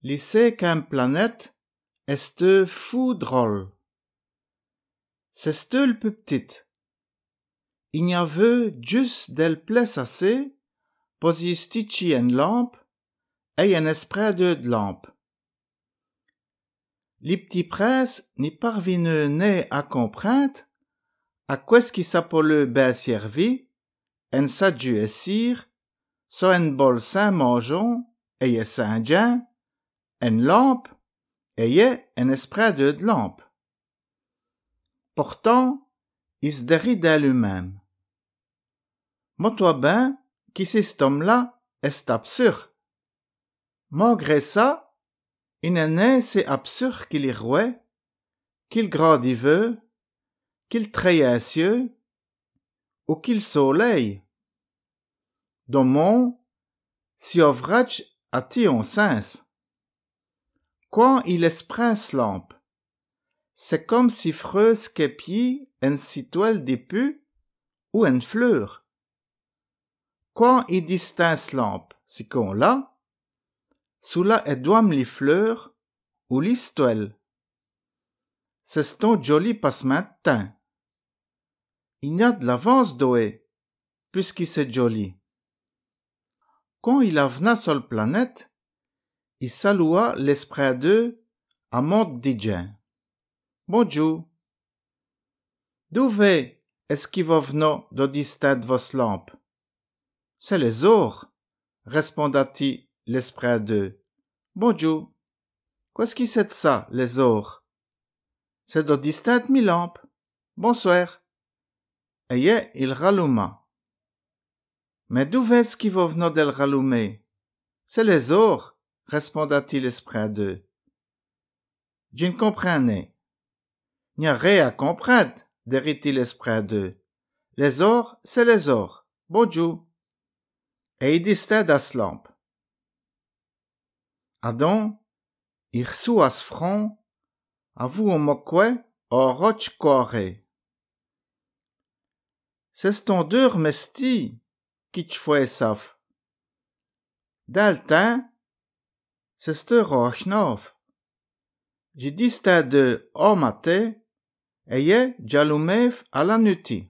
Lycée qu'un planète est fou drôle. C'est le plus petite. Il n'y avait juste del place assez, posistici en lampe, et un esprit de lampe. Les petits princes n'y parvinent né à comprendre à quoi ce qui s'appelle bien servi, en sadu et cire, so en bol saint mangeon, et saint jean, en lampe, et un esprit de lampe. Pourtant, il se déride lui-même. Moi-toi ben, qui c'est cet homme-là, est absurde. Malgré ça, il n'est c'est absurde qu'il y rouait, qu'il grandit veut, qu'il traye cieux, ou qu'il soleil. Dans mon, si ovrach a-t-il un sens. Quand il esprince lampe, c'est comme si freuse qu'épier en citoile d'épu ou en fleur. Quand il distance lampe, si qu'on l'a, sous la edouam les fleurs ou l'histoile. C'est ton joli passe-matin. Il y a de l'avance d'oé, puisqu'il c'est joli. Quand il avena sur la planète, il salua l'esprit d'eux à mode d'idjen. Bonjour. D'où est-ce qu'il va venir de distant vos lampes? C'est les ors, répondit l'esprit d'eux. Bonjour. Qu'est-ce qui c'est de ça, les ors? C'est de distant mi lampes. Bonsoir. Et il ralluma. Mais d'où est-ce qu'il va venir d'elle rallumer? C'est les ors, répondit l'esprit d'eux. Je ne comprenais. Il n'y a rien à comprendre, dit l'esprit d'eux. Les ors, c'est les ors. Bonjour. Et il distait à ce lampe. Adon, il reçut à ce front, à vous au moquet, au roche coré. C'est ton dur mesti, qui te fait saf. D'altin, c'est te roche neuf. J'ai dit c'était de au matin, et j'allumev à la nuit.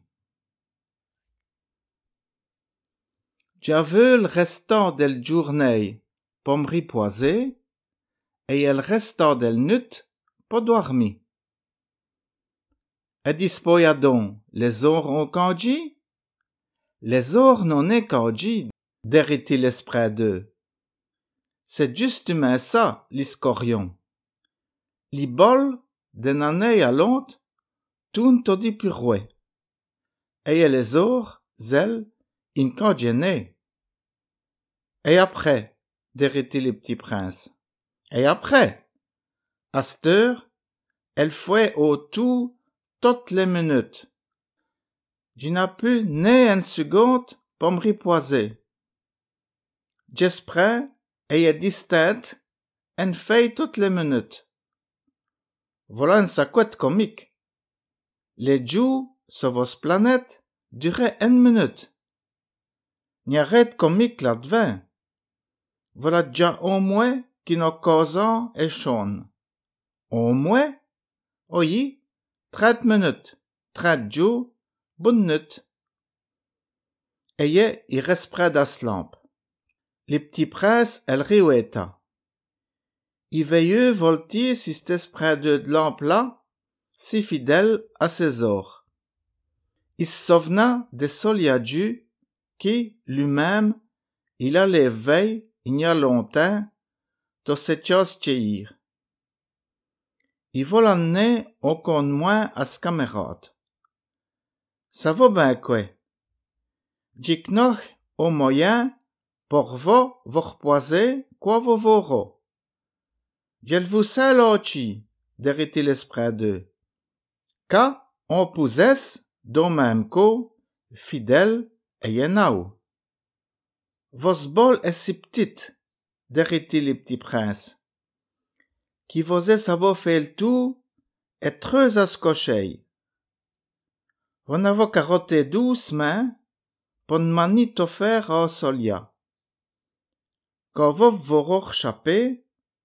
J'avais le restant de la journée pour me reposer, et le restant de la nuit pour dormir. Et dispoyadon, les ors ont congé? Les ors n'ont n'est congé, dit l'esprit d'eux. C'est justement ça, l'iscorion. Les bols, d'une année à l'autre, tournent au dit pirouet. Et les ors, elles, in congéné. Et après, dit le petit prince. Et après, à cette heure, elle fait autour toutes les minutes. Je n'ai plus né une seconde pour me reposer. J'espère et distant, en fait toutes les minutes. Voilà un sacouette comique. Les jours sur vos planètes duraient une minute. N'y a rien de comique là-dedans. Voilà déjà au moins qui nos causant et chône. Au moins? Oui, 30 minutes, 30 jours, bonne nuit. Et il reste près de la lampe. Les petits princes, elles riouetta. Il veilleux voltier si cet esprit de lampe-là, si fidèle à ses ors. Il se souvena des soliadus qui, lui-même, il allait veille, il y a longtemps, de cette chose chéir. Il va l'emmener au compte moins à ce camarade. Ça va bien quoi? J'ai noch au moyen pour vous reposer quoi vous verrez. Je vous sais l'auchi, dit l'esprit d'eux. Car on possède, dans même co, fidèle et yenao. Vos bol est si petite, dit les petits princes, qui vous est savoir faire le tour et très à scocher. Vous n'avez qu'à roter doucement pour ne mani to faire au solia. Quand vous vous rechapez,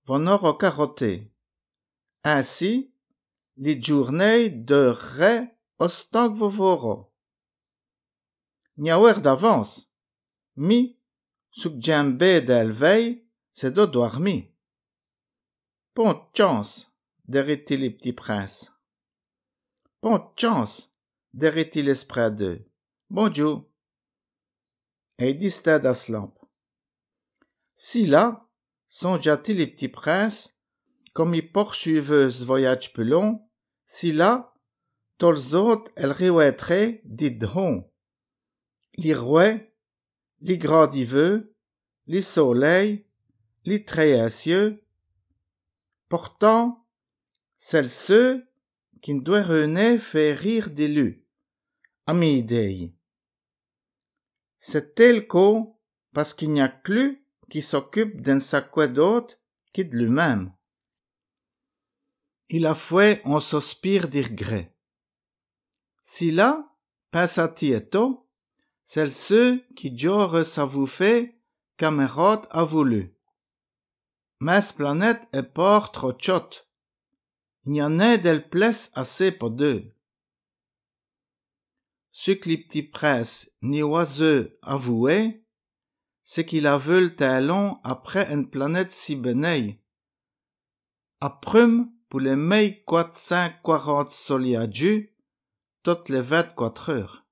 vonoro caroté. Ainsi, les journées de ré ostang vovoro. Niawer d'avance, mi, suk djembe del veille, c'est de dormi. Bonne chance, dérit-il les petits princes. Bonne chance, dérit-il l'esprit d'eux. Bonjour. Et disait à Slamp. Si là, songea-t-il les petits princes, comme ils poursuivent ce voyage plus long, si là, tous autres, elles riouetteraient, dit-on. Les rois, les gradiveux, les soleils, les créacieux. Pourtant, celles-ceux qui ne doivent rien faire rire d'élu, à mes idées. C'est tel qu'au, parce qu'il n'y a que lui qui s'occupe d'un sacquet d'autre qui de lui-même. Il a fait un sospir de regret. Si là, pensa-t-il, c'est ceux qui j'aurais savouffé camarade a voulu. Mais cette planète est pas trop chaude. Il n'y en a d'elle place assez pour deux. Ce que les petits princes ni oiseux avouaient, c'est qu'il a vu talon après une planète si béneille. À prum pour les meilles 440 soliadus, toutes les 24 heures.